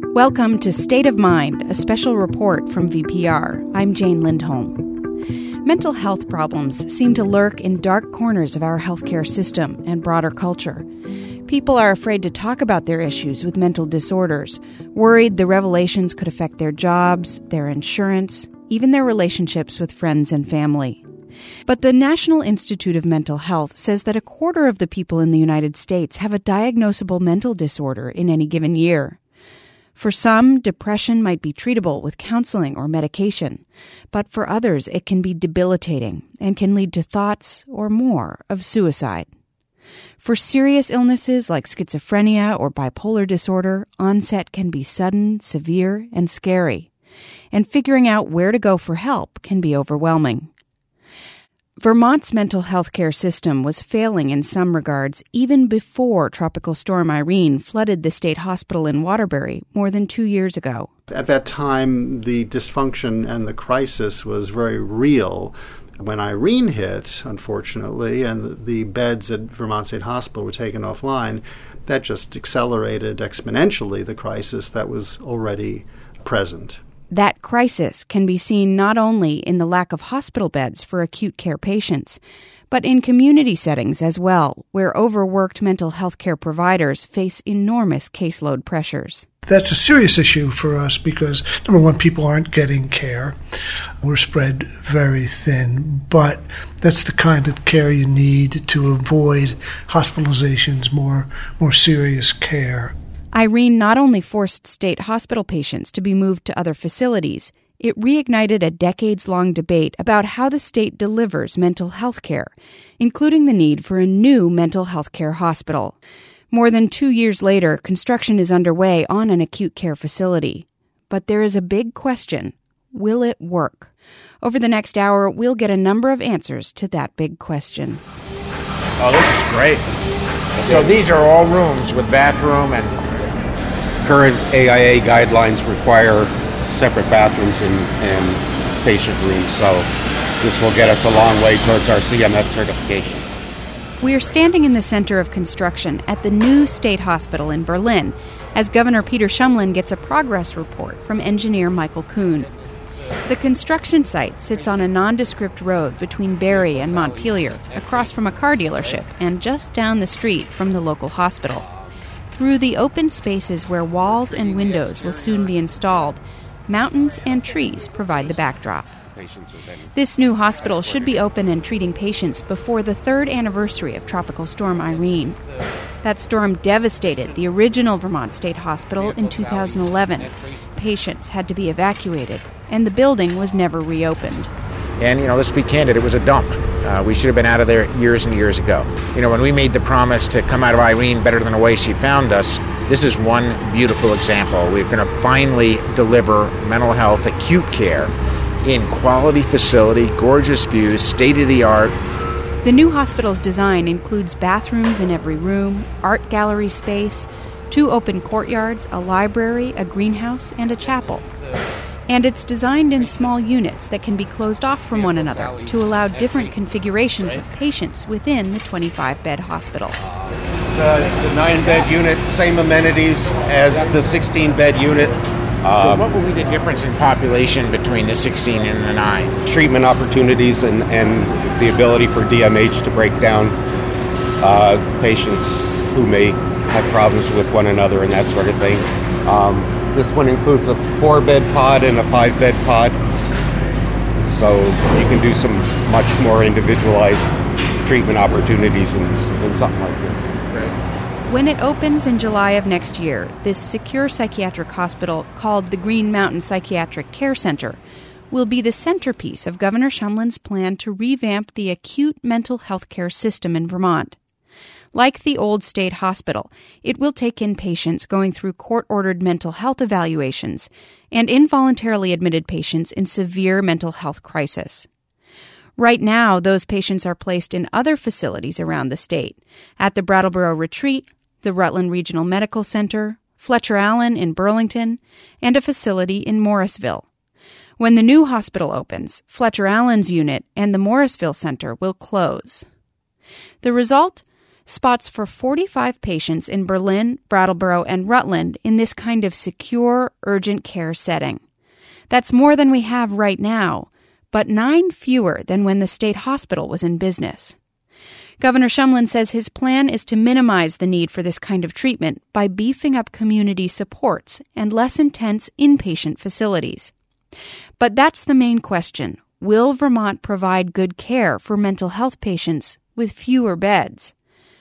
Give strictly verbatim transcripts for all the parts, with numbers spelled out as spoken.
Welcome to State of Mind, a special report from V P R. I'm Jane Lindholm. Mental health problems seem to lurk in dark corners of our healthcare system and broader culture. People are afraid to talk about their issues with mental disorders, worried the revelations could affect their jobs, their insurance, even their relationships with friends and family. But the National Institute of Mental Health says that a quarter of the people in the United States have a diagnosable mental disorder in any given year. For some, depression might be treatable with counseling or medication, but for others it can be debilitating and can lead to thoughts, or more, of suicide. For serious illnesses like schizophrenia or bipolar disorder, onset can be sudden, severe, and scary, and figuring out where to go for help can be overwhelming. Vermont's mental health care system was failing in some regards even before Tropical Storm Irene flooded the state hospital in Waterbury more than two years ago. At that time, the dysfunction and the crisis was very real. When Irene hit, unfortunately, and the beds at Vermont State Hospital were taken offline, that just accelerated exponentially the crisis that was already present. That crisis can be seen not only in the lack of hospital beds for acute care patients, but in community settings as well, where overworked mental health care providers face enormous caseload pressures. That's a serious issue for us because, number one, people aren't getting care. We're spread very thin, but that's the kind of care you need to avoid hospitalizations, more, more serious care. Irene not only forced state hospital patients to be moved to other facilities, it reignited a decades-long debate about how the state delivers mental health care, including the need for a new mental health care hospital. More than two years later, construction is underway on an acute care facility. But there is a big question. Will it work? Over the next hour, we'll get a number of answers to that big question. Oh, this is great. So these are all rooms with bathroom and... Current A I A guidelines require separate bathrooms in, in patient rooms, so this will get us a long way towards our C M S certification. We're standing in the center of construction at the new state hospital in Berlin as Governor Peter Shumlin gets a progress report from engineer Michael Kuhn. The construction site sits on a nondescript road between Barre and Montpelier, across from a car dealership and just down the street from the local hospital. Through the open spaces where walls and windows will soon be installed, mountains and trees provide the backdrop. This new hospital should be open and treating patients before the third anniversary of Tropical Storm Irene. That storm devastated the original Vermont State Hospital in two thousand eleven. Patients had to be evacuated, and the building was never reopened. And, you know, let's be candid, it was a dump. Uh, we should have been out of there years and years ago. You know, when we made the promise to come out of Irene better than the way she found us, this is one beautiful example. We're going to finally deliver mental health acute care in quality facility, gorgeous views, state-of-the-art. The new hospital's design includes bathrooms in every room, art gallery space, two open courtyards, a library, a greenhouse, and a chapel. And it's designed in small units that can be closed off from one another to allow different configurations of patients within the twenty-five bed hospital. The, the nine-bed unit, same amenities as the sixteen-bed unit. So um, what will be the difference in population between the sixteen and the nine? Treatment opportunities and, and the ability for D M H to break down uh, patients who may have problems with one another and that sort of thing. Um, This one includes a four-bed pod and a five-bed pod, so you can do some much more individualized treatment opportunities in, in something like this. When it opens in July of next year, this secure psychiatric hospital called the Green Mountain Psychiatric Care Center will be the centerpiece of Governor Shumlin's plan to revamp the acute mental health care system in Vermont. Like the old state hospital, it will take in patients going through court-ordered mental health evaluations and involuntarily admitted patients in severe mental health crisis. Right now, those patients are placed in other facilities around the state, at the Brattleboro Retreat, the Rutland Regional Medical Center, Fletcher Allen in Burlington, and a facility in Morrisville. When the new hospital opens, Fletcher Allen's unit and the Morrisville Center will close. The result? spots for forty-five patients in Berlin, Brattleboro, and Rutland in this kind of secure, urgent care setting. That's more than we have right now, but nine fewer than when the state hospital was in business. Governor Shumlin says his plan is to minimize the need for this kind of treatment by beefing up community supports and less intense inpatient facilities. But that's the main question. Will Vermont provide good care for mental health patients with fewer beds?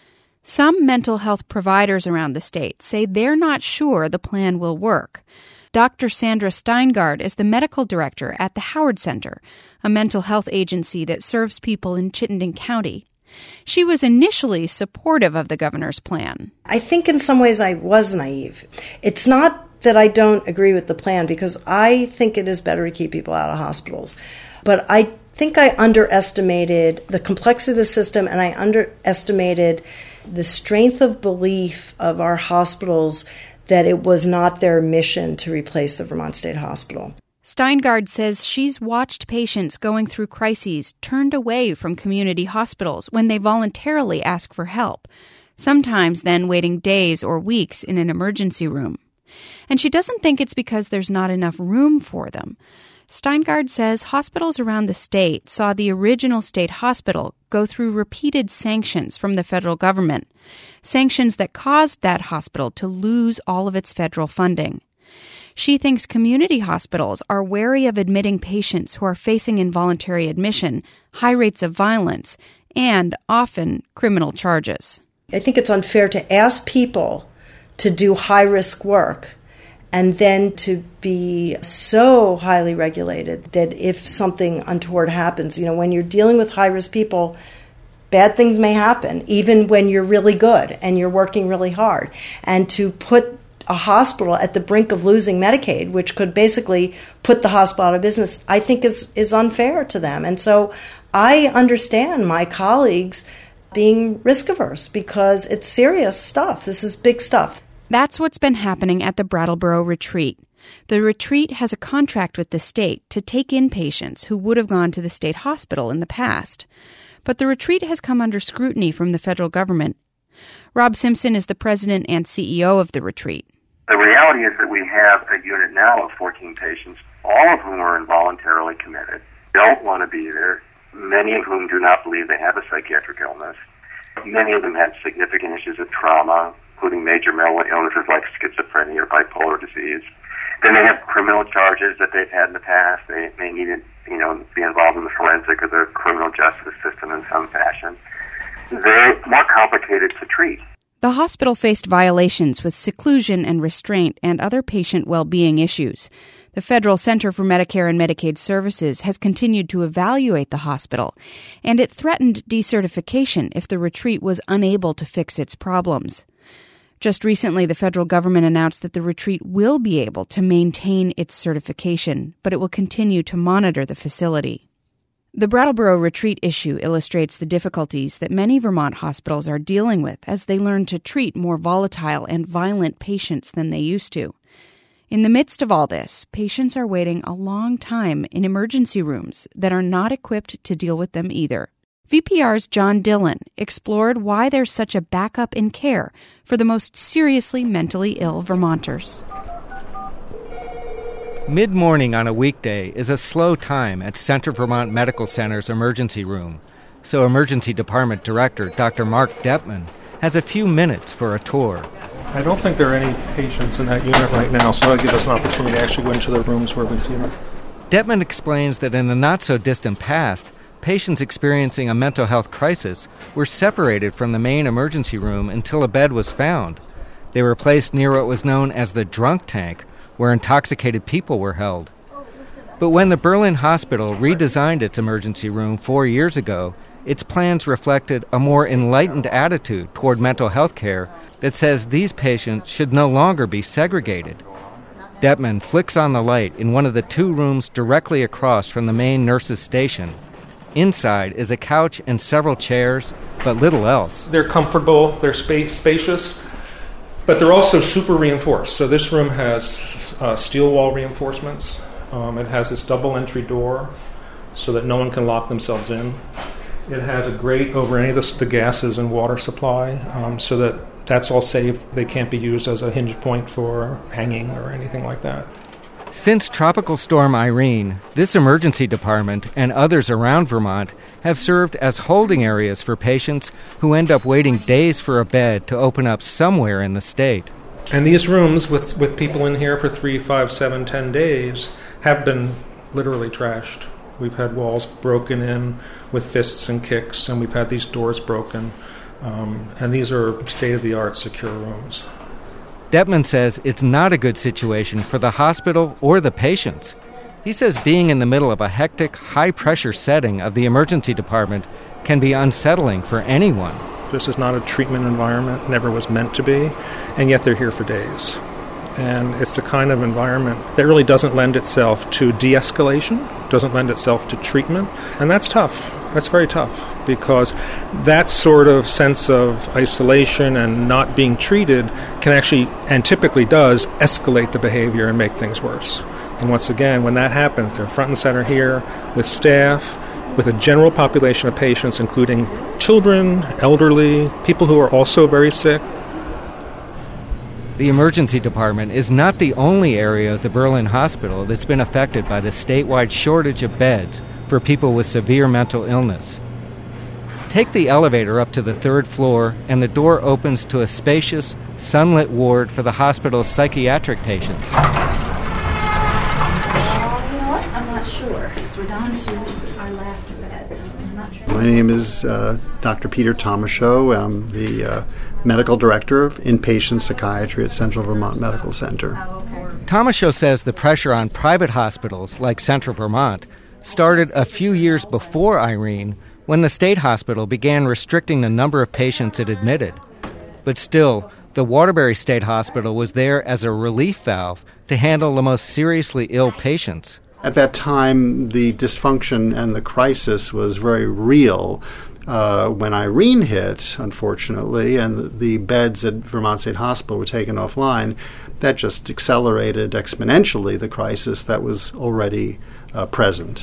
Some mental health providers around the state say they're not sure the plan will work. Doctor Sandra Steingard is the medical director at the Howard Center, a mental health agency that serves people in Chittenden County. She was initially supportive of the governor's plan. I think in some ways I was naive. It's not that I don't agree with the plan, because I think it is better to keep people out of hospitals. But I think I underestimated the complexity of the system, and I underestimated the strength of belief of our hospitals that it was not their mission to replace the Vermont State Hospital. Steingard says she's watched patients going through crises turned away from community hospitals when they voluntarily ask for help, sometimes then waiting days or weeks in an emergency room. And she doesn't think it's because there's not enough room for them. Steingard says hospitals around the state saw the original state hospital go through repeated sanctions from the federal government, sanctions that caused that hospital to lose all of its federal funding. She thinks community hospitals are wary of admitting patients who are facing involuntary admission, high rates of violence, and often criminal charges. I think it's unfair to ask people to do high-risk work and then to be so highly regulated that if something untoward happens, you know, when you're dealing with high-risk people, bad things may happen, even when you're really good and you're working really hard. And to put a hospital at the brink of losing Medicaid, which could basically put the hospital out of business, I think is, is unfair to them. And so I understand my colleagues being risk-averse because it's serious stuff. This is big stuff. That's what's been happening at the Brattleboro Retreat. The retreat has a contract with the state to take in patients who would have gone to the state hospital in the past. But the retreat has come under scrutiny from the federal government. Rob Simpson is the president and C E O of the retreat. The reality is that we have a unit now of fourteen patients, all of whom are involuntarily committed, don't want to be there, many of whom do not believe they have a psychiatric illness. Many of them had significant issues of trauma, including major mental illnesses like schizophrenia or bipolar disease. Then they have criminal charges that they've had in the past. They may need to, you know, be involved in the forensic or the criminal justice system in some fashion. They're more complicated to treat. The hospital faced violations with seclusion and restraint and other patient well-being issues. The Federal Center for Medicare and Medicaid Services has continued to evaluate the hospital, and it threatened decertification if the retreat was unable to fix its problems. Just recently, the federal government announced that the retreat will be able to maintain its certification, but it will continue to monitor the facility. The Brattleboro Retreat issue illustrates the difficulties that many Vermont hospitals are dealing with as they learn to treat more volatile and violent patients than they used to. In the midst of all this, patients are waiting a long time in emergency rooms that are not equipped to deal with them either. V P R's John Dillon explored why there's such a backup in care for the most seriously mentally ill Vermonters. Mid-morning on a weekday is a slow time at Central Vermont Medical Center's emergency room, so Emergency Department Director Doctor Mark Dettman has a few minutes for a tour. I don't think there are any patients in that unit right now, so that'll give us an opportunity to actually go into the rooms where we see them. Dettman explains that in the not-so-distant past, patients experiencing a mental health crisis were separated from the main emergency room until a bed was found. They were placed near what was known as the drunk tank, where intoxicated people were held. But when the Berlin Hospital redesigned its emergency room four years ago, its plans reflected a more enlightened attitude toward mental health care that says these patients should no longer be segregated. Dettman flicks on the light in one of the two rooms directly across from the main nurses' station. Inside is a couch and several chairs, but little else. They're comfortable, they're spa- spacious, but they're also super reinforced. So this room has uh, steel wall reinforcements. Um, it has this double entry door so that no one can lock themselves in. It has a grate over any of the, the gases and water supply, um, so that that's all safe. They can't be used as a hinge point for hanging or anything like that. Since Tropical Storm Irene, this emergency department and others around Vermont have served as holding areas for patients who end up waiting days for a bed to open up somewhere in the state. And these rooms with, with people in here for three, five, seven, ten days have been literally trashed. We've had walls broken in with fists and kicks, and we've had these doors broken. Um, and these are state-of-the-art secure rooms. Dettman says it's not a good situation for the hospital or the patients. He says being in the middle of a hectic, high-pressure setting of the emergency department can be unsettling for anyone. This is not a treatment environment, never was meant to be, and yet they're here for days. And it's the kind of environment that really doesn't lend itself to de-escalation, doesn't lend itself to treatment, and that's tough. That's very tough, because that sort of sense of isolation and not being treated can actually, and typically does, escalate the behavior and make things worse. And once again, when that happens, they're front and center here with staff, with a general population of patients, including children, elderly, people who are also very sick. The emergency department is not the only area of the Berlin Hospital that's been affected by the statewide shortage of beds for people with severe mental illness. Take the elevator up to the third floor, and the door opens to a spacious, sunlit ward for the hospital's psychiatric patients. Uh, you know what? I'm not sure. So we're down to our last bed. I'm not sure. My name is uh, Doctor Peter Tomashow. I'm the uh, Medical Director of Inpatient Psychiatry at Central Vermont Medical Center. Oh, okay. Tomashow says the pressure on private hospitals like Central Vermont started a few years before Irene, when the state hospital began restricting the number of patients it admitted. But still, the Waterbury State Hospital was there as a relief valve to handle the most seriously ill patients. At that time, the dysfunction and the crisis was very real. Uh, when Irene hit, unfortunately, and the beds at Vermont State Hospital were taken offline, that just accelerated exponentially the crisis that was already uh, present.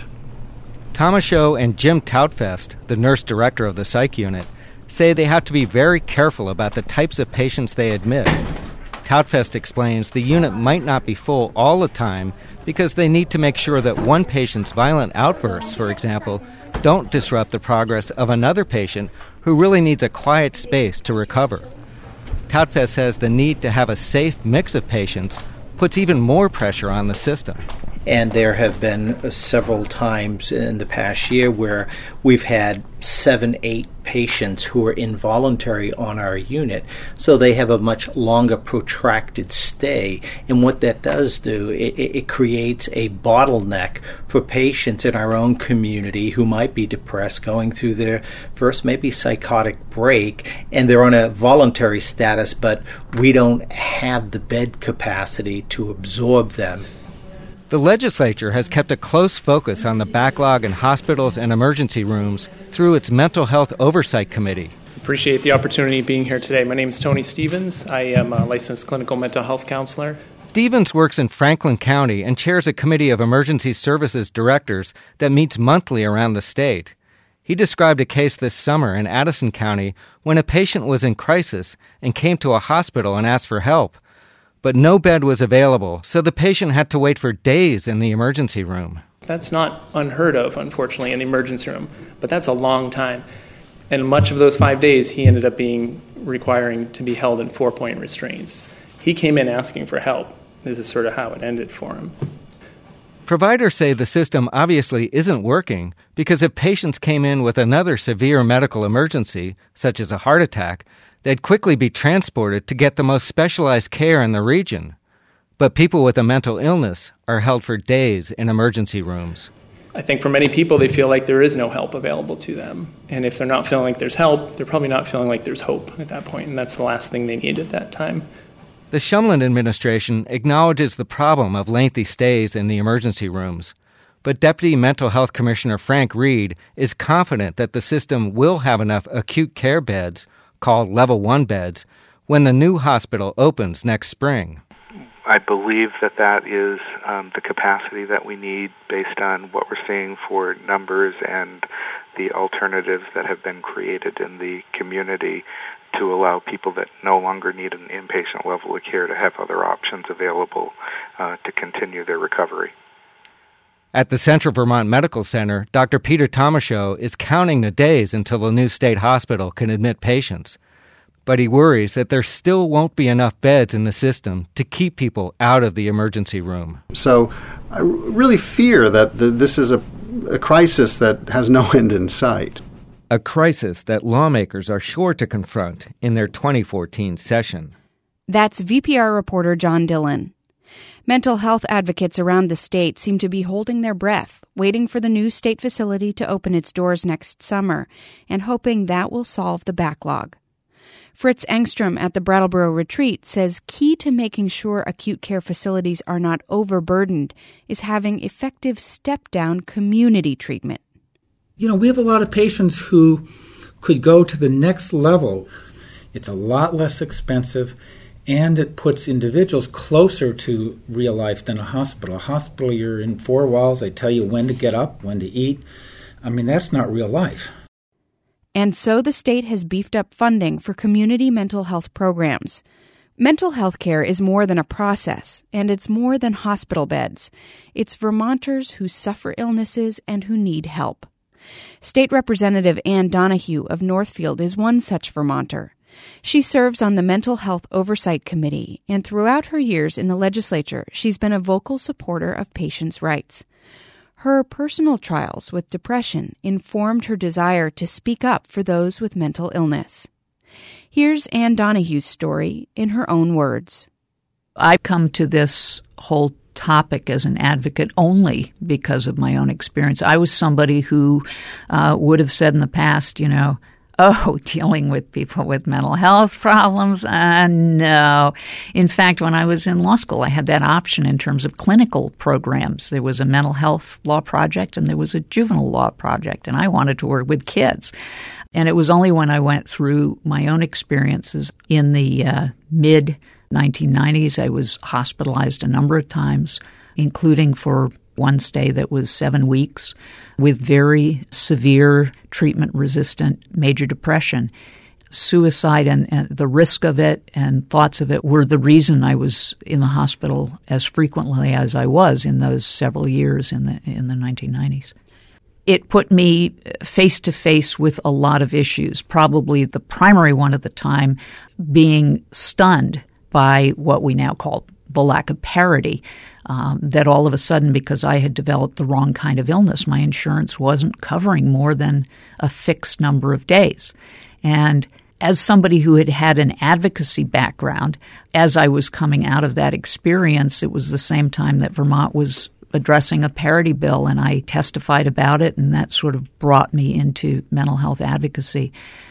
Tomashow and Jim Toutfest, the nurse director of the psych unit, say they have to be very careful about the types of patients they admit. Toutfest explains the unit might not be full all the time because they need to make sure that one patient's violent outbursts, for example, don't disrupt the progress of another patient who really needs a quiet space to recover. Toutfest says the need to have a safe mix of patients puts even more pressure on the system. And there have been several times in the past year where we've had seven, eight patients who are involuntary on our unit, so they have a much longer protracted stay. And what that does do, it, it creates a bottleneck for patients in our own community who might be depressed, going through their first maybe psychotic break, and they're on a voluntary status, but we don't have the bed capacity to absorb them. The legislature has kept a close focus on the backlog in hospitals and emergency rooms through its Mental Health Oversight Committee. Appreciate the opportunity of being here today. My name is Tony Stevens. I am a licensed clinical mental health counselor. Stevens works in Franklin County and chairs a committee of emergency services directors that meets monthly around the state. He described a case this summer in Addison County when a patient was in crisis and came to a hospital and asked for help. But no bed was available, so the patient had to wait for days in the emergency room. That's not unheard of, unfortunately, in the emergency room, but that's a long time. And much of those five days, he ended up being requiring to be held in four-point restraints. He came in asking for help. This is sort of how it ended for him. Providers say the system obviously isn't working because if patients came in with another severe medical emergency, such as a heart attack, they'd quickly be transported to get the most specialized care in the region. But people with a mental illness are held for days in emergency rooms. I think for many people, they feel like there is no help available to them. And if they're not feeling like there's help, they're probably not feeling like there's hope at that point, and that's the last thing they need at that time. The Shumlin administration acknowledges the problem of lengthy stays in the emergency rooms. But Deputy Mental Health Commissioner Frank Reed is confident that the system will have enough acute care beds, called Level one beds, when the new hospital opens next spring. I believe that that is um, the capacity that we need based on what we're seeing for numbers and the alternatives that have been created in the community to allow people that no longer need an inpatient level of care to have other options available uh, to continue their recovery. At the Central Vermont Medical Center, Doctor Peter Tomashow is counting the days until the new state hospital can admit patients. But he worries that there still won't be enough beds in the system to keep people out of the emergency room. So I really fear that the, this is a, a crisis that has no end in sight. A crisis that lawmakers are sure to confront in their twenty fourteen session. That's V P R reporter John Dillon. Mental health advocates around the state seem to be holding their breath, waiting for the new state facility to open its doors next summer, and hoping that will solve the backlog. Fritz Engstrom at the Brattleboro Retreat says key to making sure acute care facilities are not overburdened is having effective step-down community treatment. You know, we have a lot of patients who could go to the next level. It's a lot less expensive, and it puts individuals closer to real life than a hospital. A hospital, you're in four walls. They tell you when to get up, when to eat. I mean, that's not real life. And so the state has beefed up funding for community mental health programs. Mental health care is more than a process, and it's more than hospital beds. It's Vermonters who suffer illnesses and who need help. State Representative Ann Donahue of Northfield is one such Vermonter. She serves on the Mental Health Oversight Committee, and throughout her years in the legislature, she's been a vocal supporter of patients' rights. Her personal trials with depression informed her desire to speak up for those with mental illness. Here's Ann Donahue's story in her own words. I've come to this whole topic as an advocate only because of my own experience. I was somebody who uh, would have said in the past, you know, oh, dealing with people with mental health problems? Uh, no. In fact, when I was in law school, I had that option in terms of clinical programs. There was a mental health law project and there was a juvenile law project, and I wanted to work with kids. And it was only when I went through my own experiences in the uh, mid nineteen nineties, I was hospitalized a number of times, including for one stay that was seven weeks with very severe treatment-resistant major depression. Suicide and, and the risk of it and thoughts of it were the reason I was in the hospital as frequently as I was in those several years in the in the nineteen nineties. It put me face-to-face with a lot of issues, probably the primary one at the time being stunned by what we now call the lack of parity, um, that all of a sudden, because I had developed the wrong kind of illness, my insurance wasn't covering more than a fixed number of days. And as somebody who had had an advocacy background, as I was coming out of that experience, it was the same time that Vermont was addressing a parity bill, and I testified about it, and that sort of brought me into mental health advocacy.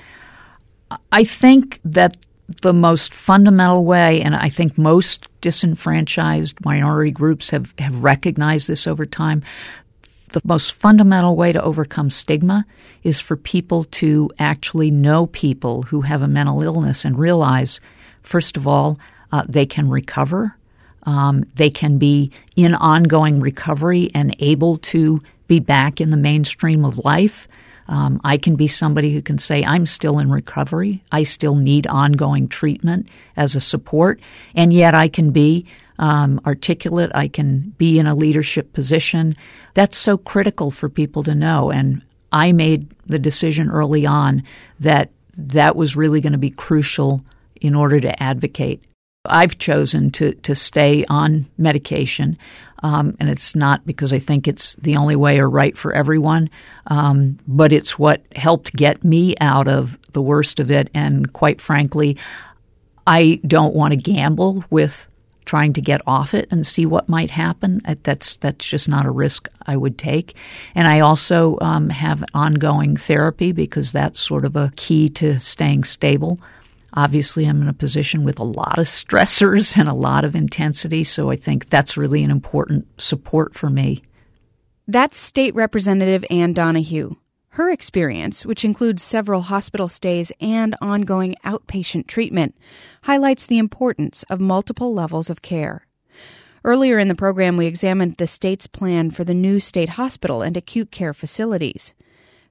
I think that the most fundamental way, and I think most disenfranchised minority groups have, have recognized this over time, the most fundamental way to overcome stigma is for people to actually know people who have a mental illness and realize, first of all, uh, they can recover. Um, they can be in ongoing recovery and able to be back in the mainstream of life. Um, I can be somebody who can say, I'm still in recovery. I still need ongoing treatment as a support. And yet I can be um, articulate. I can be in a leadership position. That's so critical for people to know. And I made the decision early on that that was really going to be crucial in order to advocate. I've chosen to, to stay on medication, um, and it's not because I think it's the only way or right for everyone, um, but it's what helped get me out of the worst of it. And quite frankly, I don't want to gamble with trying to get off it and see what might happen. That's that's just not a risk I would take. And I also um, have ongoing therapy because that's sort of a key to staying stable. Obviously, I'm in a position with a lot of stressors and a lot of intensity, so I think that's really an important support for me. That's State Representative Ann Donahue. Her experience, which includes several hospital stays and ongoing outpatient treatment, highlights the importance of multiple levels of care. Earlier in the program, we examined the state's plan for the new state hospital and acute care facilities.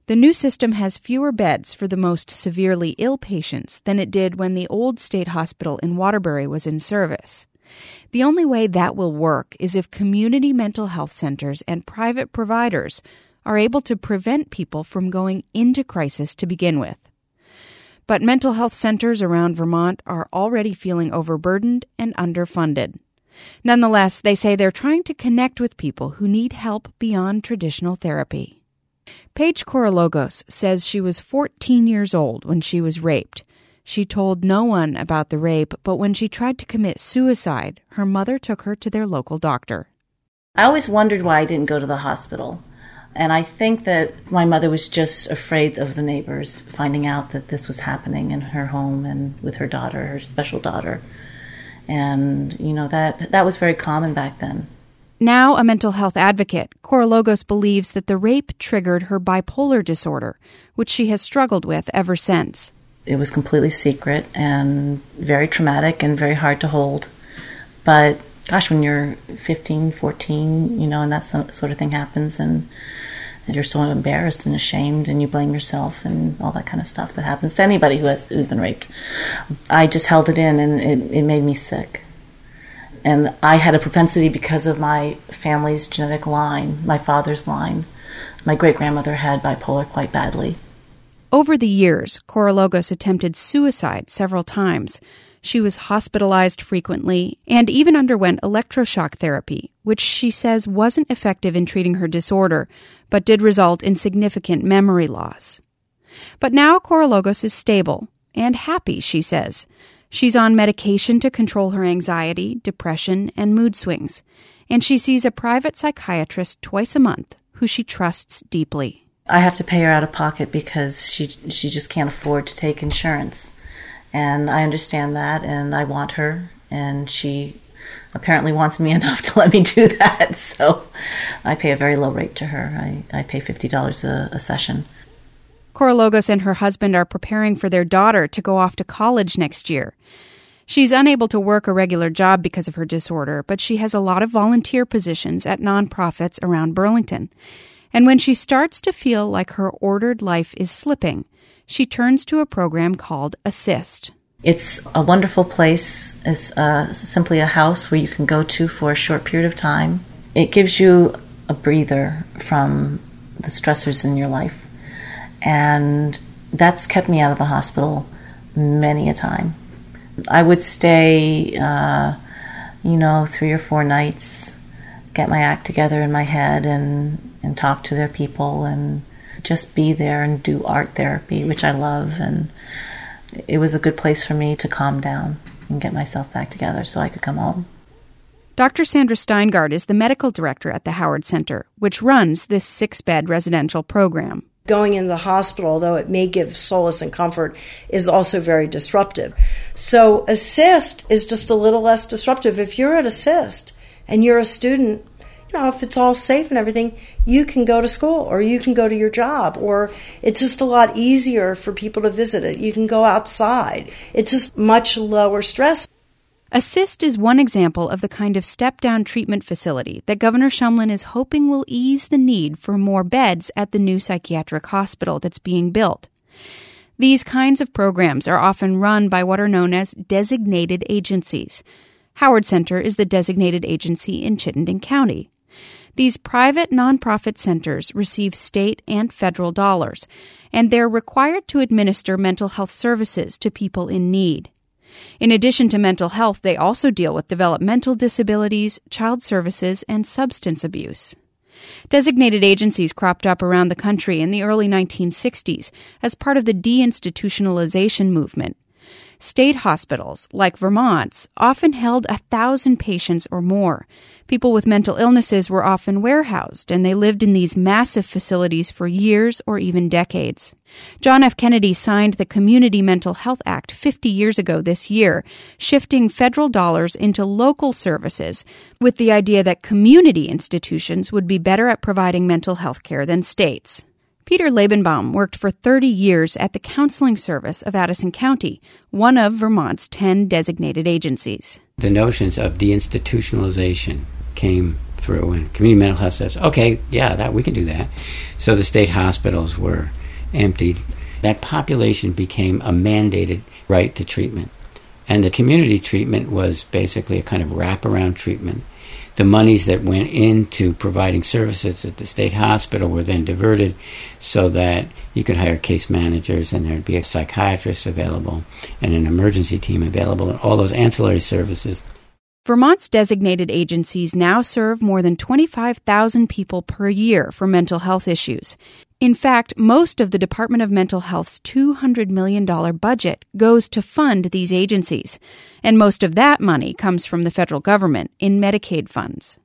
The new system has fewer beds for the most severely ill patients than it did when the old state hospital in Waterbury was in service. The only way that will work is if community mental health centers and private providers are able to prevent people from going into crisis to begin with. But mental health centers around Vermont are already feeling overburdened and underfunded. Nonetheless, they say they're trying to connect with people who need help beyond traditional therapy. Paige Korologos says she was fourteen years old when she was raped. She told no one about the rape, but when she tried to commit suicide, her mother took her to their local doctor. I always wondered why I didn't go to the hospital. And I think that my mother was just afraid of the neighbors finding out that this was happening in her home and with her daughter, her special daughter. And, you know, that that was very common back then. Now a mental health advocate, Korologos believes that the rape triggered her bipolar disorder, which she has struggled with ever since. It was completely secret and very traumatic and very hard to hold. But, gosh, when you're fifteen, fourteen, you know, and that sort of thing happens, and, and you're so embarrassed and ashamed, and you blame yourself and all that kind of stuff that happens to anybody who has who's been raped. I just held it in, and it, it made me sick. And I had a propensity because of my family's genetic line, my father's line. My great-grandmother had bipolar quite badly. Over the years, Korologos attempted suicide several times. She was hospitalized frequently and even underwent electroshock therapy, which she says wasn't effective in treating her disorder, but did result in significant memory loss. But now Korologos is stable and happy, she says. She's on medication to control her anxiety, depression, and mood swings, and she sees a private psychiatrist twice a month who she trusts deeply. I have to pay her out of pocket because she she just can't afford to take insurance. And I understand that, and I want her, and she apparently wants me enough to let me do that. So I pay a very low rate to her. I, I pay fifty dollars a, a session. Korologos and her husband are preparing for their daughter to go off to college next year. She's unable to work a regular job because of her disorder, but she has a lot of volunteer positions at nonprofits around Burlington. And when she starts to feel like her ordered life is slipping, she turns to a program called Assist. It's a wonderful place. It's uh, simply a house where you can go to for a short period of time. It gives you a breather from the stressors in your life. And that's kept me out of the hospital many a time. I would stay, uh, you know, three or four nights, get my act together in my head and, and talk to their people and just be there and do art therapy, which I love. And it was a good place for me to calm down and get myself back together so I could come home. Doctor Sandra Steingard is the medical director at the Howard Center, which runs this six-bed residential program. Going in the hospital, although it may give solace and comfort, is also very disruptive. So Assist is just a little less disruptive. If you're at Assist and you're a student, you know, if it's all safe and everything, you can go to school or you can go to your job, or it's just a lot easier for people to visit it. You can go outside. It's just much lower stress. Assist is one example of the kind of step-down treatment facility that Governor Shumlin is hoping will ease the need for more beds at the new psychiatric hospital that's being built. These kinds of programs are often run by what are known as designated agencies. Howard Center is the designated agency in Chittenden County. These private nonprofit centers receive state and federal dollars, and they're required to administer mental health services to people in need. In addition to mental health, they also deal with developmental disabilities, child services, and substance abuse. Designated agencies cropped up around the country in the early nineteen sixties as part of the deinstitutionalization movement. State hospitals, like Vermont's, often held a thousand patients or more. People with mental illnesses were often warehoused, and they lived in these massive facilities for years or even decades. John F. Kennedy signed the Community Mental Health Act fifty years ago this year, shifting federal dollars into local services with the idea that community institutions would be better at providing mental health care than states. Peter Labenbaum worked for thirty years at the Counseling Service of Addison County, one of Vermont's ten designated agencies. The notions of deinstitutionalization came through, and community mental health says, okay, yeah, that we can do that. So the state hospitals were emptied. That population became a mandated right to treatment. And the community treatment was basically a kind of wraparound treatment. The monies that went into providing services at the state hospital were then diverted so that you could hire case managers and there'd be a psychiatrist available and an emergency team available and all those ancillary services. Vermont's designated agencies now serve more than twenty-five thousand people per year for mental health issues. In fact, most of the Department of Mental Health's two hundred million dollars budget goes to fund these agencies, and most of that money comes from the federal government in Medicaid funds.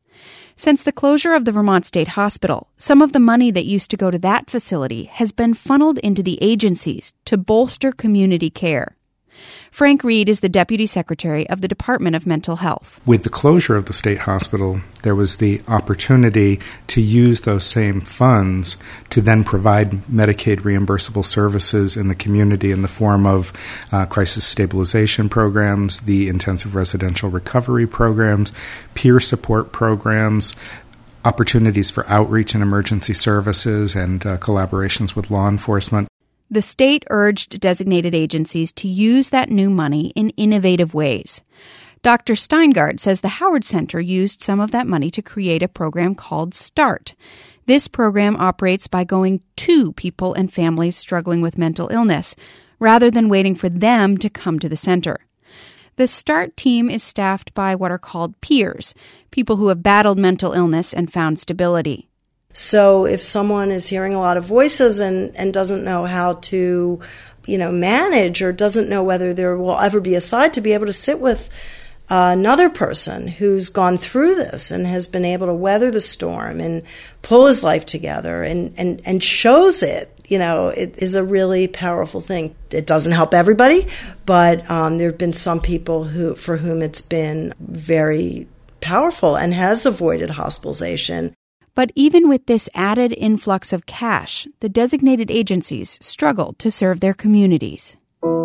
Since the closure of the Vermont State Hospital, some of the money that used to go to that facility has been funneled into the agencies to bolster community care. Frank Reed is the Deputy Secretary of the Department of Mental Health. With the closure of the state hospital, there was the opportunity to use those same funds to then provide Medicaid reimbursable services in the community in the form of uh, crisis stabilization programs, the intensive residential recovery programs, peer support programs, opportunities for outreach and emergency services, and uh, collaborations with law enforcement. The state urged designated agencies to use that new money in innovative ways. Doctor Steingard says the Howard Center used some of that money to create a program called START. This program operates by going to people and families struggling with mental illness, rather than waiting for them to come to the center. The START team is staffed by what are called peers, people who have battled mental illness and found stability. So if someone is hearing a lot of voices and, and doesn't know how to, you know, manage or doesn't know whether there will ever be a side to be able to sit with uh, another person who's gone through this and has been able to weather the storm and pull his life together and, and, and shows it, you know, it is a really powerful thing. It doesn't help everybody, but um, there have been some people who for whom it's been very powerful and has avoided hospitalization. But even with this added influx of cash, the designated agencies struggled to serve their communities.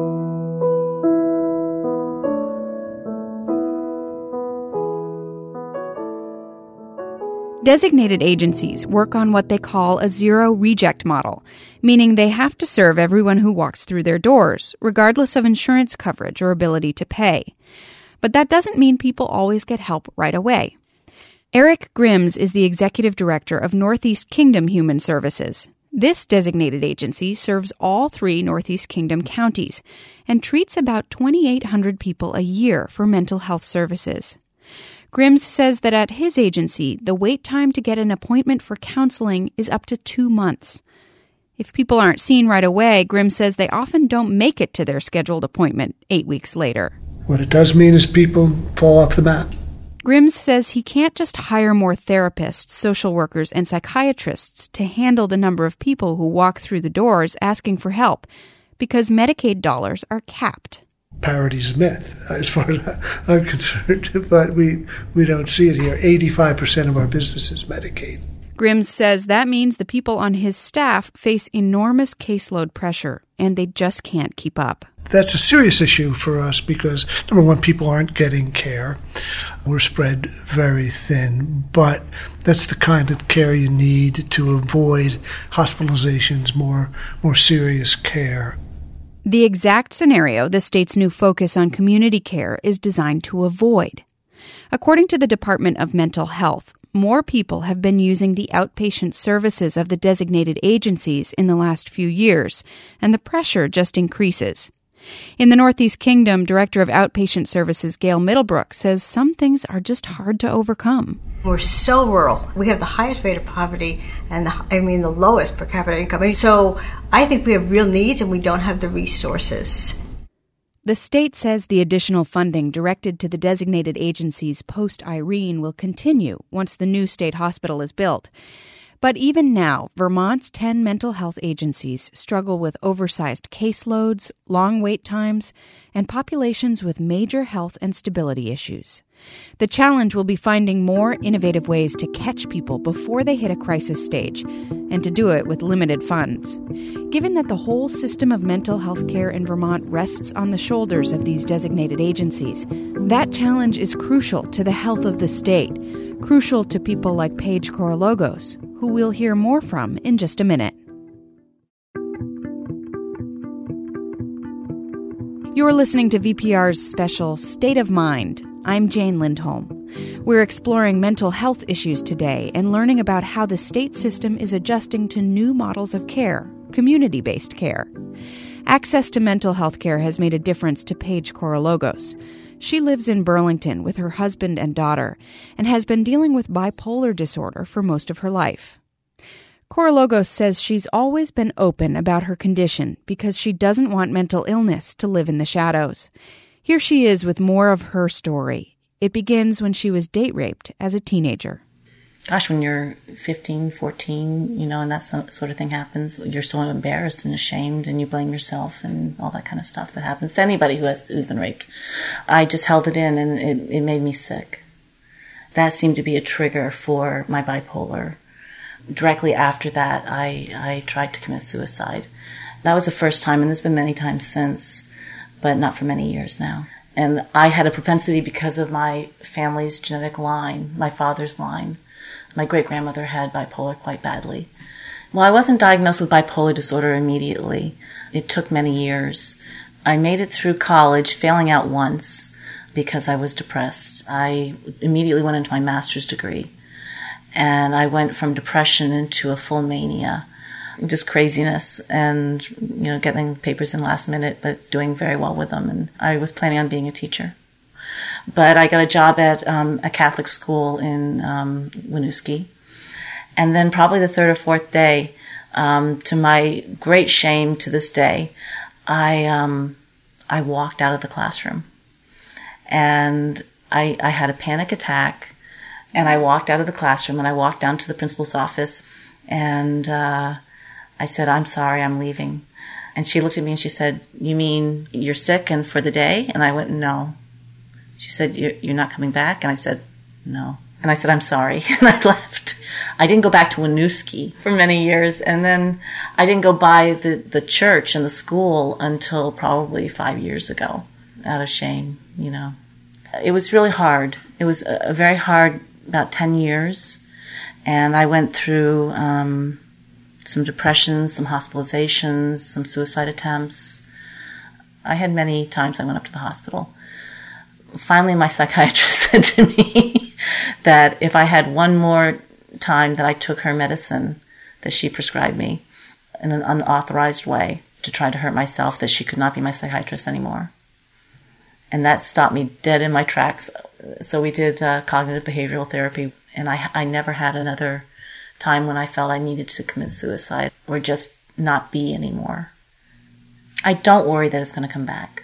Designated agencies work on what they call a zero reject model, meaning they have to serve everyone who walks through their doors, regardless of insurance coverage or ability to pay. But that doesn't mean people always get help right away. Eric Grims is the executive director of Northeast Kingdom Human Services. This designated agency serves all three Northeast Kingdom counties and treats about twenty-eight hundred people a year for mental health services. Grims says that at his agency, the wait time to get an appointment for counseling is up to two months. If people aren't seen right away, Grims says they often don't make it to their scheduled appointment eight weeks later. What it does mean is people fall off the map. Grims says he can't just hire more therapists, social workers, and psychiatrists to handle the number of people who walk through the doors asking for help, because Medicaid dollars are capped. Parity's a myth, as far as I'm concerned, but we, we don't see it here. eighty-five percent of our business is Medicaid. Grims says that means the people on his staff face enormous caseload pressure, and they just can't keep up. That's a serious issue for us because, number one, people aren't getting care. We're spread very thin, but that's the kind of care you need to avoid hospitalizations, more, more serious care. The exact scenario the state's new focus on community care is designed to avoid. According to the Department of Mental Health, more people have been using the outpatient services of the designated agencies in the last few years, and the pressure just increases. In the Northeast Kingdom, Director of Outpatient Services Gail Middlebrook says some things are just hard to overcome. We're so rural. We have the highest rate of poverty and, the, I mean, the lowest per capita income. So I think we have real needs and we don't have the resources. The state says the additional funding directed to the designated agencies post-Irene will continue once the new state hospital is built. But even now, Vermont's ten mental health agencies struggle with oversized caseloads, long wait times, and populations with major health and stability issues. The challenge will be finding more innovative ways to catch people before they hit a crisis stage, and to do it with limited funds. Given that the whole system of mental health care in Vermont rests on the shoulders of these designated agencies, that challenge is crucial to the health of the state, crucial to people like Paige Korologos, who we'll hear more from in just a minute. You're listening to V P R's special State of Mind. I'm Jane Lindholm. We're exploring mental health issues today and learning about how the state system is adjusting to new models of care, community-based care. Access to mental health care has made a difference to Paige Korologos. She lives in Burlington with her husband and daughter and has been dealing with bipolar disorder for most of her life. Korologos says she's always been open about her condition because she doesn't want mental illness to live in the shadows. Here she is with more of her story. It begins when she was date raped as a teenager. Gosh, when you're fifteen, fourteen, you know, and that sort of thing happens, you're so embarrassed and ashamed and you blame yourself and all that kind of stuff that happens to anybody who has who's been raped. I just held it in and it, it made me sick. That seemed to be a trigger for my bipolar. Directly after that, I, I tried to commit suicide. That was the first time, and there's been many times since, but not for many years now. And I had a propensity because of my family's genetic line, my father's line. My great-grandmother had bipolar quite badly. Well, I wasn't diagnosed with bipolar disorder immediately. It took many years. I made it through college, failing out once because I was depressed. I immediately went into my master's degree. And I went from depression into a full mania, just craziness, and, you know, getting papers in last minute, but doing very well with them. And I was planning on being a teacher. But I got a job at um, a Catholic school in um, Winooski. And then probably the third or fourth day, um, to my great shame to this day, I um, I walked out of the classroom. And I, I had a panic attack. And I walked out of the classroom and I walked down to the principal's office and uh, I said, I'm sorry, I'm leaving. And she looked at me and she said, you mean you're sick and for the day? And I went, no. She said, you're not coming back? And I said, no. And I said, I'm sorry. And I left. I didn't go back to Winooski for many years. And then I didn't go by the, the church and the school until probably five years ago, out of shame, you know. It was really hard. It was a, a very hard about ten years, and I went through um, some depressions, some hospitalizations, some suicide attempts. I had many times I went up to the hospital. Finally, my psychiatrist said to me that if I had one more time that I took her medicine that she prescribed me in an unauthorized way to try to hurt myself, that she could not be my psychiatrist anymore. And that stopped me dead in my tracks. So we did uh, cognitive behavioral therapy, and I, I never had another time when I felt I needed to commit suicide or just not be anymore. I don't worry that it's going to come back.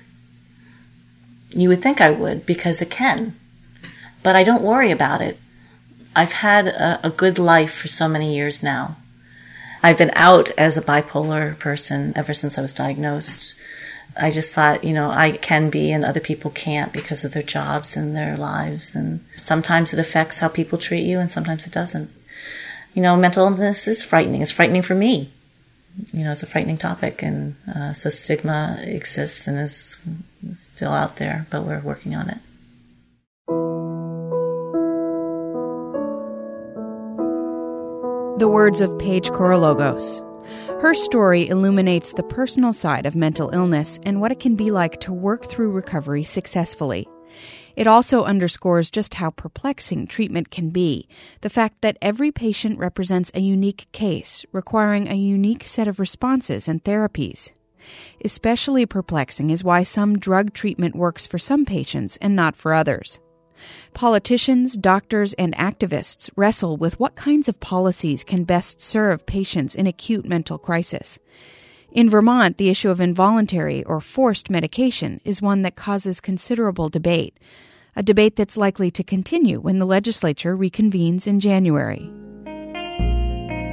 You would think I would, because it can. But I don't worry about it. I've had a, a good life for so many years now. I've been out as a bipolar person ever since I was diagnosed. I just thought, you know, I can be and other people can't because of their jobs and their lives. And sometimes it affects how people treat you and sometimes it doesn't. You know, mental illness is frightening. It's frightening for me. You know, it's a frightening topic. And uh, so stigma exists and is still out there, but we're working on it. The words of Paige Korologos. Her story illuminates the personal side of mental illness and what it can be like to work through recovery successfully. It also underscores just how perplexing treatment can be, the fact that every patient represents a unique case, requiring a unique set of responses and therapies. Especially perplexing is why some drug treatment works for some patients and not for others. Politicians, doctors, and activists wrestle with what kinds of policies can best serve patients in acute mental crisis. In Vermont, the issue of involuntary or forced medication is one that causes considerable debate, a debate that's likely to continue when the legislature reconvenes in January.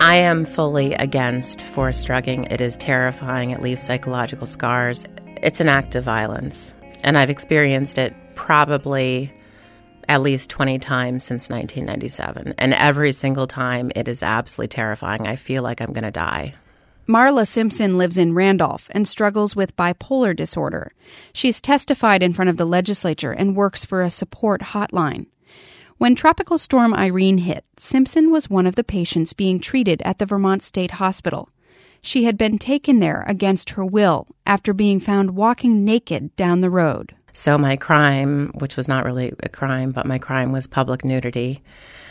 I am fully against forced drugging. It is terrifying. It leaves psychological scars. It's an act of violence, and I've experienced it probably at least twenty times since nineteen ninety-seven, and every single time it is absolutely terrifying. I feel like I'm going to die. Marla Simpson lives in Randolph and struggles with bipolar disorder. She's testified in front of the legislature and works for a support hotline. When Tropical Storm Irene hit, Simpson was one of the patients being treated at the Vermont State Hospital. She had been taken there against her will after being found walking naked down the road. So my crime, which was not really a crime, but my crime was public nudity.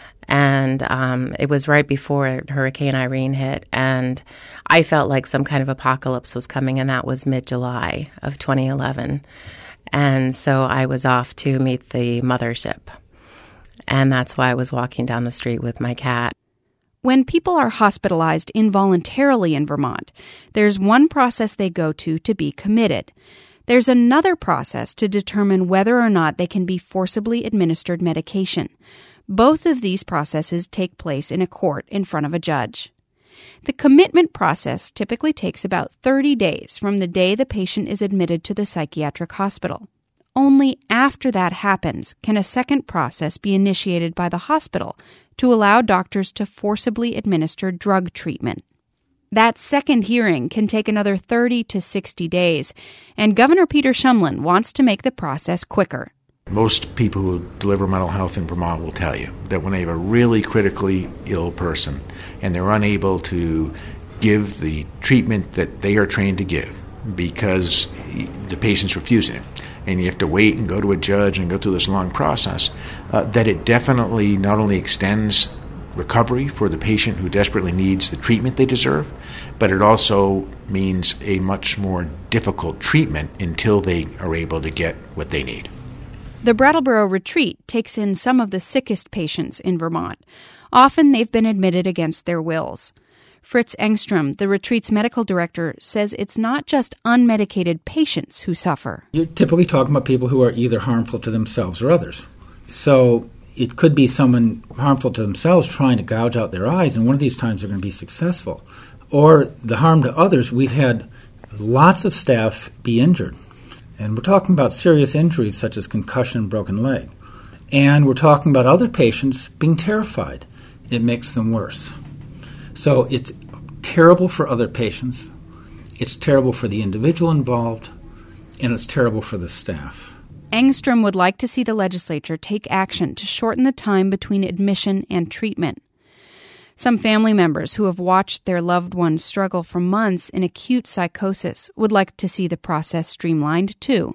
And um, it was right before Hurricane Irene hit, and I felt like some kind of apocalypse was coming, and that was mid-July of twenty eleven. And so I was off to meet the mothership, and that's why I was walking down the street with my cat. When people are hospitalized involuntarily in Vermont, there's one process they go to to be committed. There's another process to determine whether or not they can be forcibly administered medication. Both of these processes take place in a court in front of a judge. The commitment process typically takes about thirty days from the day the patient is admitted to the psychiatric hospital. Only after that happens can a second process be initiated by the hospital to allow doctors to forcibly administer drug treatment. That second hearing can take another thirty to sixty days, and Governor Peter Shumlin wants to make the process quicker. Most people who deliver mental health in Vermont will tell you that when they have a really critically ill person and they're unable to give the treatment that they are trained to give because the patient's refusing it, and you have to wait and go to a judge and go through this long process, uh, that it definitely not only extends recovery for the patient who desperately needs the treatment they deserve, but it also means a much more difficult treatment until they are able to get what they need. The Brattleboro Retreat takes in some of the sickest patients in Vermont. Often they've been admitted against their wills. Fritz Engstrom, the retreat's medical director, says it's not just unmedicated patients who suffer. You're typically talking about people who are either harmful to themselves or others. So it could be someone harmful to themselves trying to gouge out their eyes, and one of these times they're going to be successful. Or the harm to others. We've had lots of staff be injured. And we're talking about serious injuries such as concussion and broken leg. And we're talking about other patients being terrified. It makes them worse. So it's terrible for other patients, it's terrible for the individual involved, and it's terrible for the staff. Engstrom would like to see the legislature take action to shorten the time between admission and treatment. Some family members who have watched their loved ones struggle for months in acute psychosis would like to see the process streamlined, too.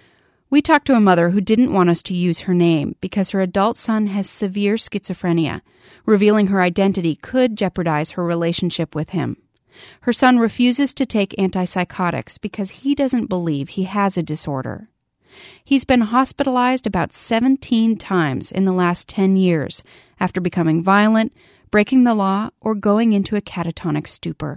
We talked to a mother who didn't want us to use her name because her adult son has severe schizophrenia. Revealing her identity could jeopardize her relationship with him. Her son refuses to take antipsychotics because he doesn't believe he has a disorder. He's been hospitalized about seventeen times in the last ten years after becoming violent, breaking the law, or going into a catatonic stupor.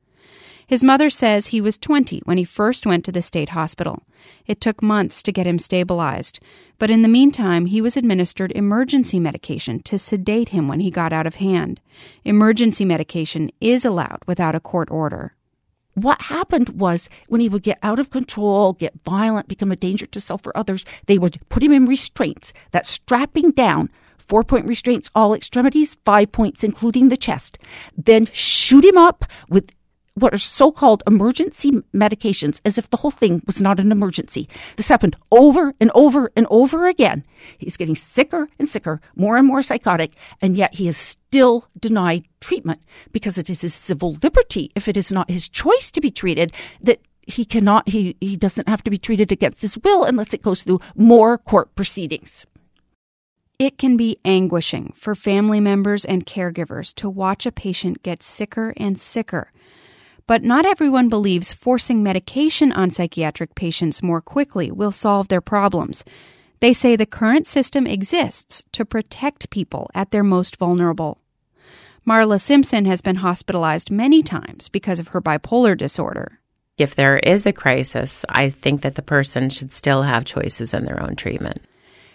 His mother says he was twenty when he first went to the state hospital. It took months to get him stabilized, but in the meantime, he was administered emergency medication to sedate him when he got out of hand. Emergency medication is allowed without a court order. What happened was when he would get out of control, get violent, become a danger to self or others, they would put him in restraints. That's strapping down. Four-point restraints, all extremities, five points, including the chest. Then shoot him up with what are so-called emergency medications, as if the whole thing was not an emergency. This happened over and over and over again. He's getting sicker and sicker, more and more psychotic, and yet he is still denied treatment because it is his civil liberty, if it is not his choice to be treated, that he cannot, he, he doesn't have to be treated against his will unless it goes through more court proceedings. It can be anguishing for family members and caregivers to watch a patient get sicker and sicker. But not everyone believes forcing medication on psychiatric patients more quickly will solve their problems. They say the current system exists to protect people at their most vulnerable. Marla Simpson has been hospitalized many times because of her bipolar disorder. If there is a crisis, I think that the person should still have choices in their own treatment.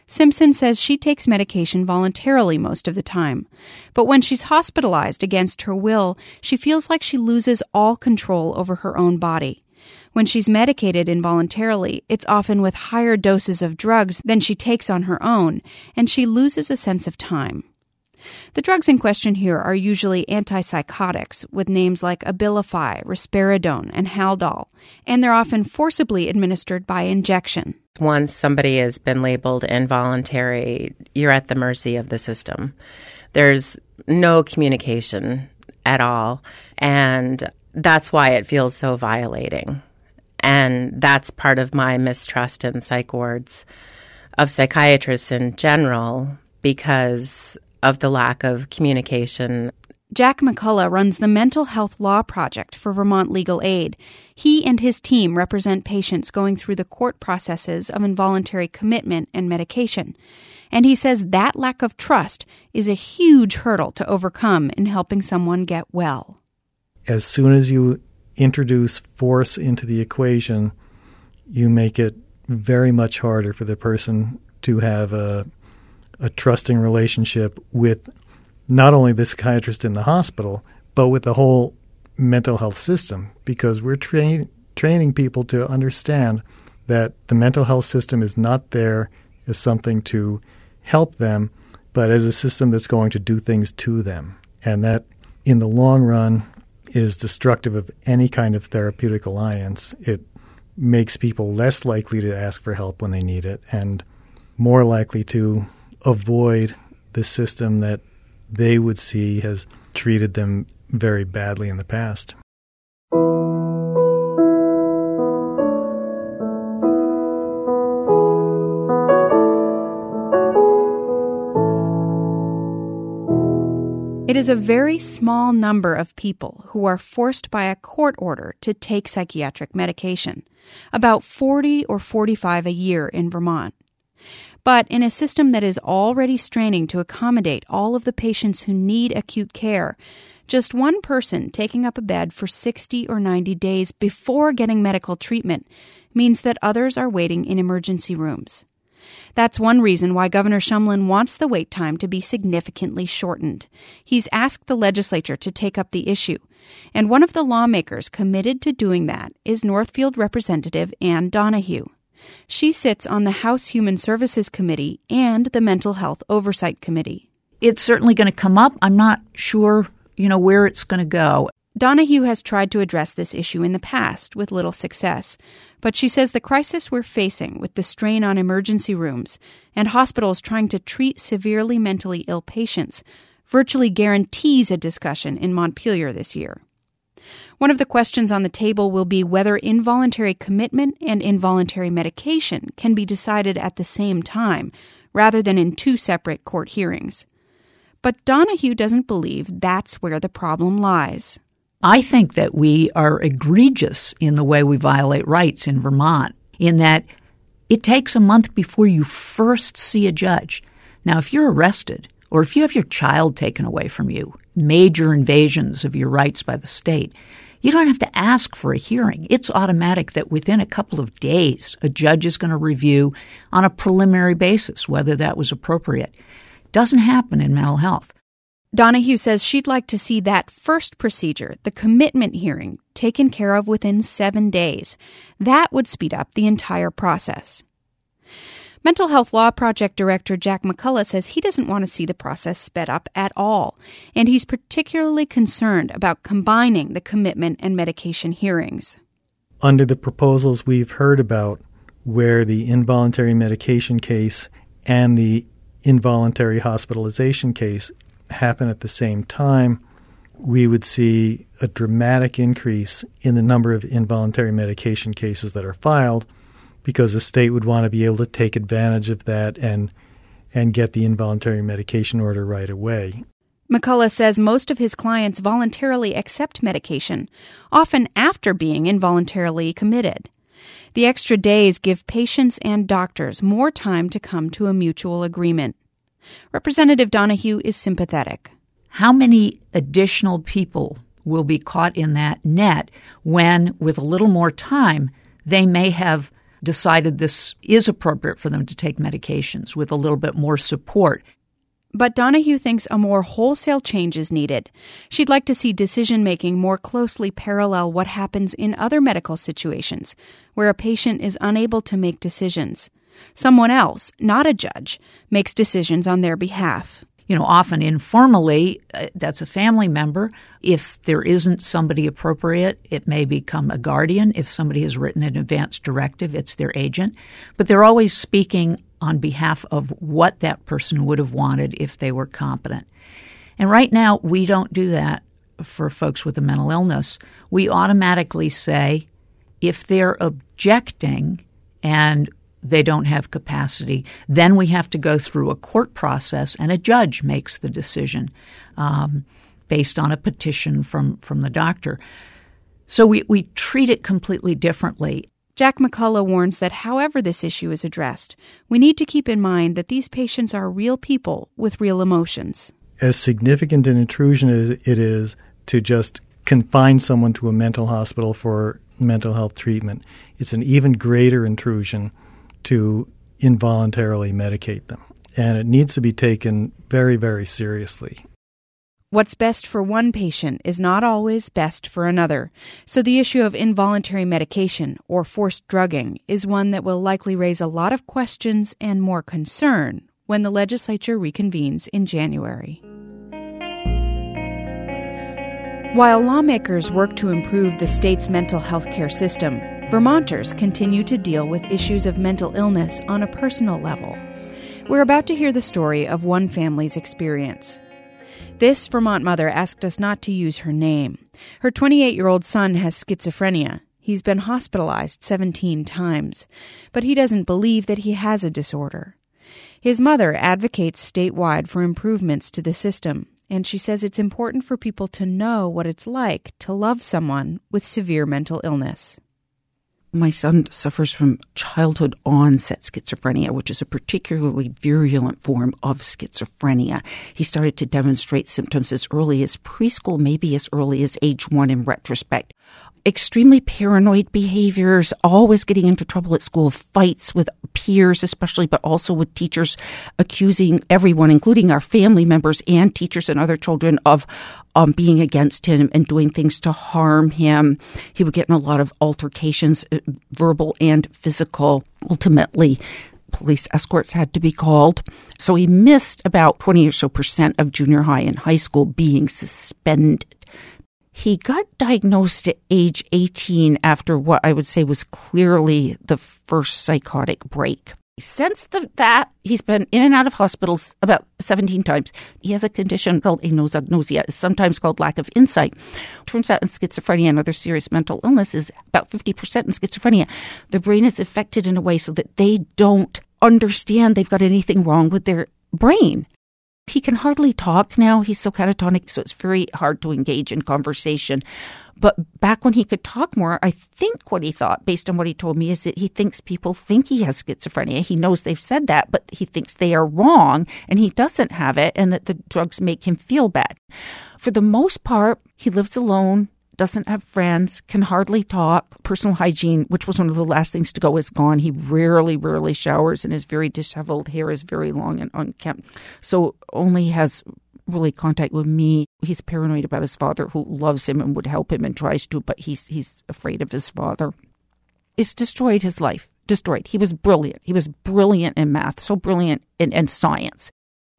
Simpson says she takes medication voluntarily most of the time, but when she's hospitalized against her will, she feels like she loses all control over her own body. When she's medicated involuntarily, it's often with higher doses of drugs than she takes on her own, and she loses a sense of time. The drugs in question here are usually antipsychotics with names like Abilify, Risperidone, and Haldol, and they're often forcibly administered by injection. Once somebody has been labeled involuntary, you're at the mercy of the system. There's no communication at all, and that's why it feels so violating. And that's part of my mistrust in psych wards of psychiatrists in general because of the lack of communication. Jack McCullough runs the Mental Health Law Project for Vermont Legal Aid. He and his team represent patients going through the court processes of involuntary commitment and medication. And he says that lack of trust is a huge hurdle to overcome in helping someone get well. As soon as you introduce force into the equation, you make it very much harder for the person to have a a trusting relationship with not only the psychiatrist in the hospital, but with the whole mental health system, because we're tra- training people to understand that the mental health system is not there as something to help them, but as a system that's going to do things to them. And that, in the long run, is destructive of any kind of therapeutic alliance. It makes people less likely to ask for help when they need it and more likely to avoid the system that they would see has treated them very badly in the past. It is a very small number of people who are forced by a court order to take psychiatric medication, about forty or forty-five a year in Vermont. But in a system that is already straining to accommodate all of the patients who need acute care, just one person taking up a bed for sixty or ninety days before getting medical treatment means that others are waiting in emergency rooms. That's one reason why Governor Shumlin wants the wait time to be significantly shortened. He's asked the legislature to take up the issue, and one of the lawmakers committed to doing that is Northfield Representative Ann Donahue. She sits on the House Human Services Committee and the Mental Health Oversight Committee. It's certainly going to come up. I'm not sure, you know, where it's going to go. Donahue has tried to address this issue in the past with little success, but she says the crisis we're facing with the strain on emergency rooms and hospitals trying to treat severely mentally ill patients virtually guarantees a discussion in Montpelier this year. One of the questions on the table will be whether involuntary commitment and involuntary medication can be decided at the same time, rather than in two separate court hearings. But Donahue doesn't believe that's where the problem lies. I think that we are egregious in the way we violate rights in Vermont, in that it takes a month before you first see a judge. Now, if you're arrested, or if you have your child taken away from you, major invasions of your rights by the state, you don't have to ask for a hearing. It's automatic that within a couple of days, a judge is going to review on a preliminary basis whether that was appropriate. Doesn't happen in mental health. Donahue says she'd like to see that first procedure, the commitment hearing, taken care of within seven days. That would speed up the entire process. Mental Health Law Project Director Jack McCullough says he doesn't want to see the process sped up at all, and he's particularly concerned about combining the commitment and medication hearings. Under the proposals we've heard about, where the involuntary medication case and the involuntary hospitalization case happen at the same time, we would see a dramatic increase in the number of involuntary medication cases that are filed, because the state would want to be able to take advantage of that and and get the involuntary medication order right away. McCullough says most of his clients voluntarily accept medication, often after being involuntarily committed. The extra days give patients and doctors more time to come to a mutual agreement. Representative Donahue is sympathetic. How many additional people will be caught in that net when, with a little more time, they may have decided this is appropriate for them to take medications with a little bit more support. But Donahue thinks a more wholesale change is needed. She'd like to see decision-making more closely parallel what happens in other medical situations, where a patient is unable to make decisions. Someone else, not a judge, makes decisions on their behalf. You know, often informally, uh, that's a family member. If there isn't somebody appropriate, it may become a guardian. If somebody has written an advance directive, it's their agent. But they're always speaking on behalf of what that person would have wanted if they were competent. And right now, we don't do that for folks with a mental illness. We automatically say, if they're objecting and they don't have capacity, then we have to go through a court process, and a judge makes the decision um, based on a petition from, from the doctor. So we, we treat it completely differently. Jack McCullough warns that however this issue is addressed, we need to keep in mind that these patients are real people with real emotions. As significant an intrusion as it is to just confine someone to a mental hospital for mental health treatment, it's an even greater intrusion to involuntarily medicate them. And it needs to be taken very, very seriously. What's best for one patient is not always best for another, so the issue of involuntary medication or forced drugging is one that will likely raise a lot of questions and more concern when the legislature reconvenes in January. While lawmakers work to improve the state's mental health care system, Vermonters continue to deal with issues of mental illness on a personal level. We're about to hear the story of one family's experience. This Vermont mother asked us not to use her name. Her twenty-eight-year-old son has schizophrenia. He's been hospitalized seventeen times, but he doesn't believe that he has a disorder. His mother advocates statewide for improvements to the system, and she says it's important for people to know what it's like to love someone with severe mental illness. My son suffers from childhood onset schizophrenia, which is a particularly virulent form of schizophrenia. He started to demonstrate symptoms as early as preschool, maybe as early as age one in retrospect. Extremely paranoid behaviors, always getting into trouble at school, fights with peers especially, but also with teachers, accusing everyone, including our family members and teachers and other children, of um, being against him and doing things to harm him. He would get in a lot of altercations, verbal and physical. Ultimately, police escorts had to be called. So he missed about twenty or so percent of junior high and high school being suspended. He got diagnosed at age eighteen after what I would say was clearly the first psychotic break. Since the, that, he's been in and out of hospitals about seventeen times. He has a condition called anosognosia. It's sometimes called lack of insight. Turns out in schizophrenia and other serious mental illnesses, about fifty percent in schizophrenia, the brain is affected in a way so that they don't understand they've got anything wrong with their brain. He can hardly talk now. He's so catatonic, so it's very hard to engage in conversation. But back when he could talk more, I think what he thought, based on what he told me, is that he thinks people think he has schizophrenia. He knows they've said that, but he thinks they are wrong and he doesn't have it and that the drugs make him feel bad. For the most part, he lives alone, doesn't have friends, can hardly talk. Personal hygiene, which was one of the last things to go, is gone. He rarely, rarely showers and his very disheveled hair is very long and unkempt. So only has really contact with me. He's paranoid about his father, who loves him and would help him and tries to, but he's he's afraid of his father. It's destroyed his life. Destroyed. He was brilliant. He was brilliant in math, so brilliant in, in science.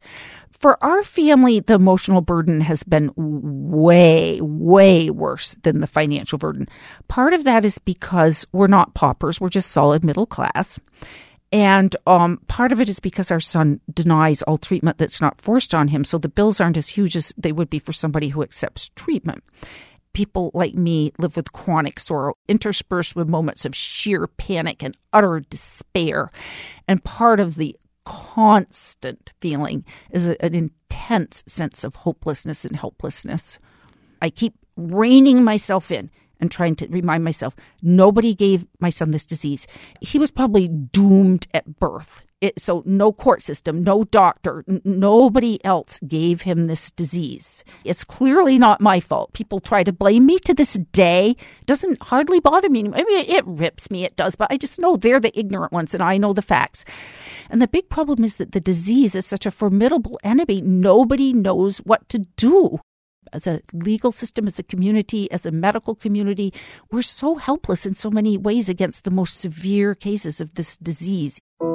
For our family, the emotional burden has been way, way worse than the financial burden. Part of that is because we're not paupers. We're just solid middle class. And um, part of it is because our son denies all treatment that's not forced on him. So the bills aren't as huge as they would be for somebody who accepts treatment. People like me live with chronic sorrow, interspersed with moments of sheer panic and utter despair. And part of the constant feeling is a, an intense sense of hopelessness and helplessness. I keep reining myself in and trying to remind myself, nobody gave my son this disease. He was probably doomed at birth. It, so no court system, no doctor, n- nobody else gave him this disease. It's clearly not my fault. People try to blame me to this day. It doesn't hardly bother me. I mean, it rips me, it does, but I just know they're the ignorant ones and I know the facts. And the big problem is that the disease is such a formidable enemy. Nobody knows what to do. As a legal system, as a community, as a medical community, we're so helpless in so many ways against the most severe cases of this disease.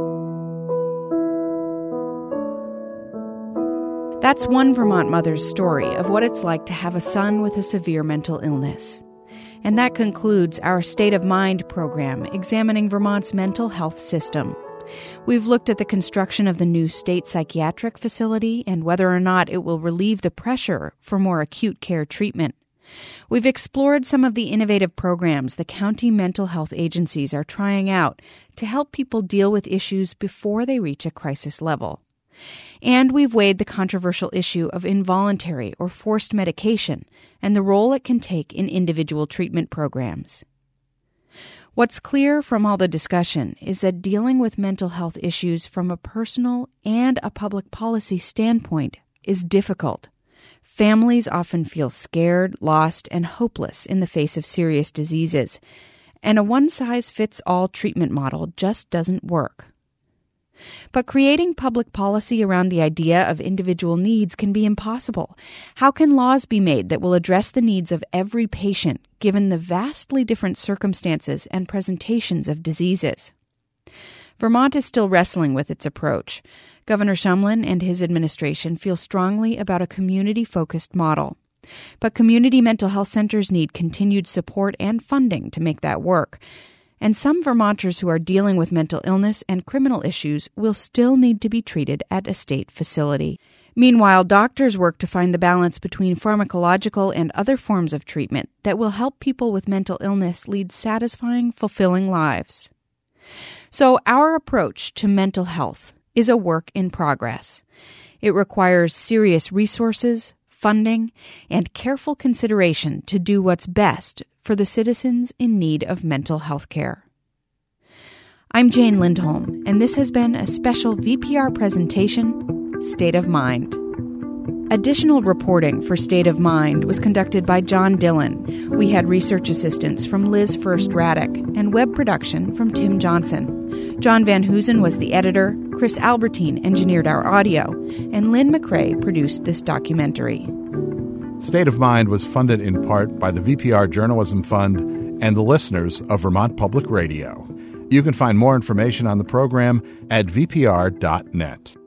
That's one Vermont mother's story of what it's like to have a son with a severe mental illness. And that concludes our State of Mind program examining Vermont's mental health system. We've looked at the construction of the new state psychiatric facility and whether or not it will relieve the pressure for more acute care treatment. We've explored some of the innovative programs the county mental health agencies are trying out to help people deal with issues before they reach a crisis level. And we've weighed the controversial issue of involuntary or forced medication and the role it can take in individual treatment programs. What's clear from all the discussion is that dealing with mental health issues from a personal and a public policy standpoint is difficult. Families often feel scared, lost, and hopeless in the face of serious diseases, and a one-size-fits-all treatment model just doesn't work. But creating public policy around the idea of individual needs can be impossible. How can laws be made that will address the needs of every patient, given the vastly different circumstances and presentations of diseases? Vermont is still wrestling with its approach. Governor Shumlin and his administration feel strongly about a community-focused model. But community mental health centers need continued support and funding to make that work. And some Vermonters who are dealing with mental illness and criminal issues will still need to be treated at a state facility. Meanwhile, doctors work to find the balance between pharmacological and other forms of treatment that will help people with mental illness lead satisfying, fulfilling lives. So our approach to mental health is a work in progress. It requires serious resources, funding, and careful consideration to do what's best for the citizens in need of mental health care. I'm Jane Lindholm, and this has been a special V P R presentation, State of Mind. Additional reporting for State of Mind was conducted by John Dillon. We had research assistance from Liz First Raddick and web production from Tim Johnson. John Van Hoosen was the editor, Chris Albertine engineered our audio, and Lynn McRae produced this documentary. State of Mind was funded in part by the V P R Journalism Fund and the listeners of Vermont Public Radio. You can find more information on the program at v p r dot net.